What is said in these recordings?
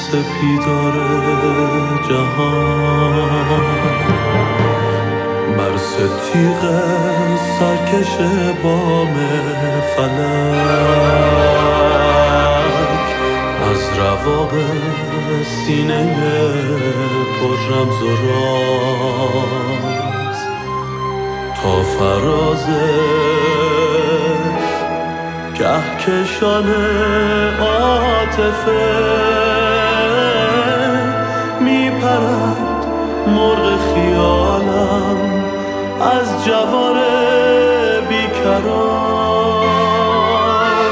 سپیدار جهان بر ستیغ سرکش بام فلک از رواق سینه پر رمز و راز تا فراز کهکشان عاطفه میپرد مرغ خیالم از جوار بیکران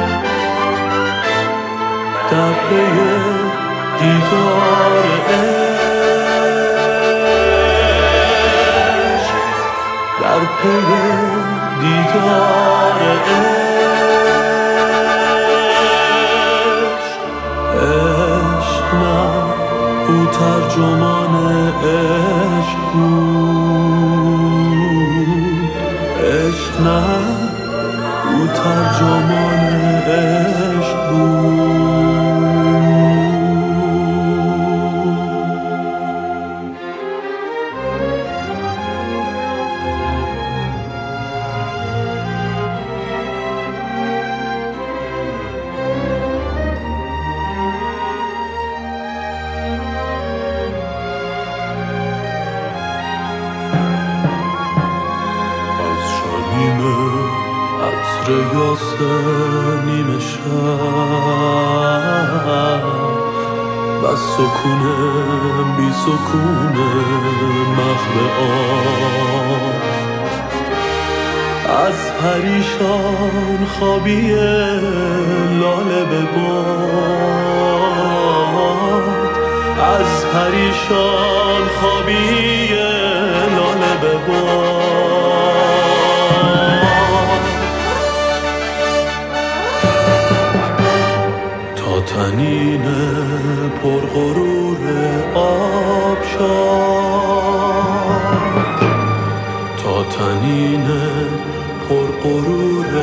در پی دیدار عشق در پی دیدار عشق نه او ترجمان عشق بود عشق نه او ترجمان عشق بود عطر یاسه نیمه شب و سکون بی سکون محو آب از پریشان خوابی لاله به باد از پریشان خوابی لاله به باد تنین پرغرور آبشار تا تنین پرغرور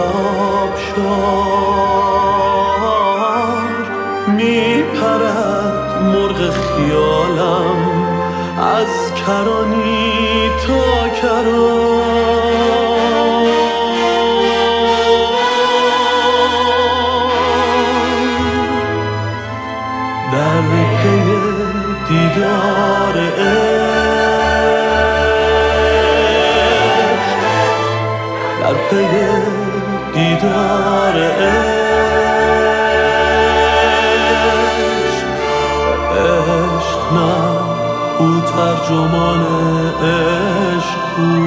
آبشار میپرد مرغ خیالم از کرانی تا کران در پی دیدار عشق در پی دیدار عشق عشق نه او ترجمان عشق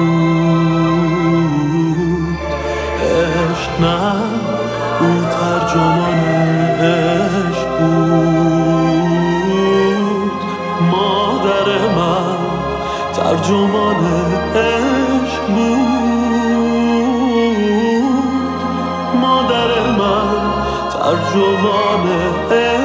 بود عشق نه او ترجمان عشق بود مادر من ترجمان عشق بود مادر من ترجمان عشق